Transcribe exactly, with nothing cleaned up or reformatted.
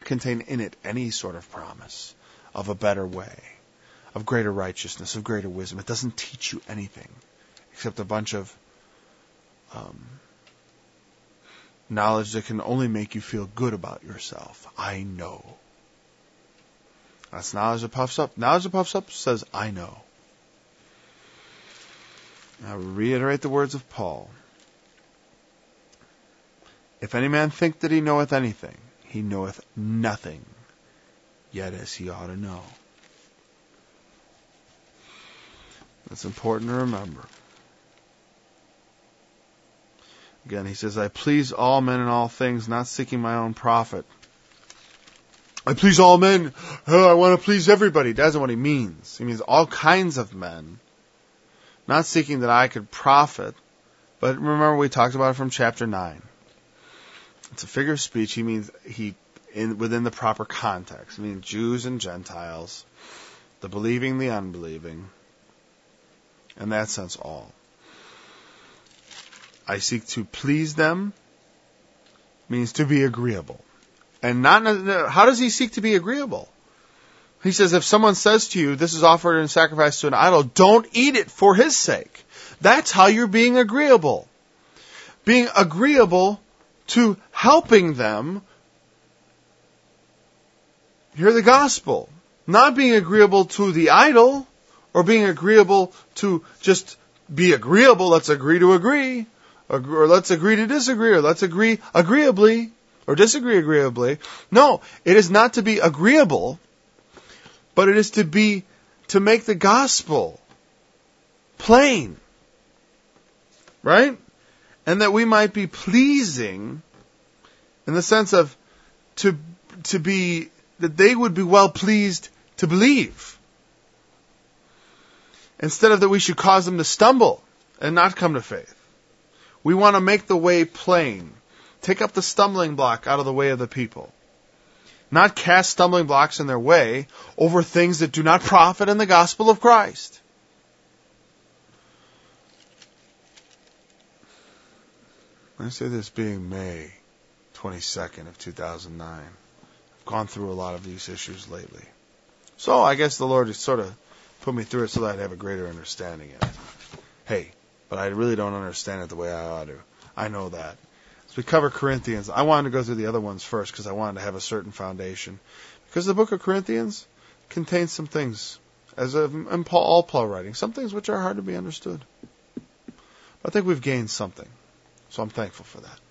contain in it any sort of promise of a better way, of greater righteousness, of greater wisdom. It doesn't teach you anything except a bunch of um, knowledge that can only make you feel good about yourself. I know. That's knowledge that puffs up. Knowledge that puffs up says, I know. Now reiterate the words of Paul. If any man think that he knoweth anything, he knoweth nothing, yet as he ought to know. That's important to remember. Again, he says, I please all men in all things, not seeking my own profit. I please all men. Oh, I want to please everybody. That's not what he means. He means all kinds of men. Not seeking that I could profit. But remember we talked about it from chapter nine. It's a figure of speech. He means he in within the proper context. I mean Jews and Gentiles, the believing, the unbelieving. In that sense, all. I seek to please them means to be agreeable. And not how does he seek to be agreeable? He says if someone says to you, this is offered in sacrifice to an idol, don't eat it for his sake. That's how you're being agreeable. Being agreeable to helping them hear the gospel. Not being agreeable to the idol, or being agreeable to just be agreeable, let's agree to agree, or, or let's agree to disagree, or let's agree agreeably, or disagree agreeably. No, it is not to be agreeable, but it is to be, to make the gospel plain. Right? And that we might be pleasing in the sense of to to be, that they would be well pleased to believe. Instead of that we should cause them to stumble and not come to faith. We want to make the way plain. Take up the stumbling block out of the way of the people. Not cast stumbling blocks in their way over things that do not profit in the gospel of Christ. I say this being May twenty-second of two thousand nine. I've gone through a lot of these issues lately. So I guess the Lord has sort of put me through it so that I'd have a greater understanding of it. Hey, but I really don't understand it the way I ought to. I know that. As we cover Corinthians, I wanted to go through the other ones first because I wanted to have a certain foundation. Because the book of Corinthians contains some things, as in Paul, all Paul writing, some things which are hard to be understood. I think we've gained something. So I'm thankful for that.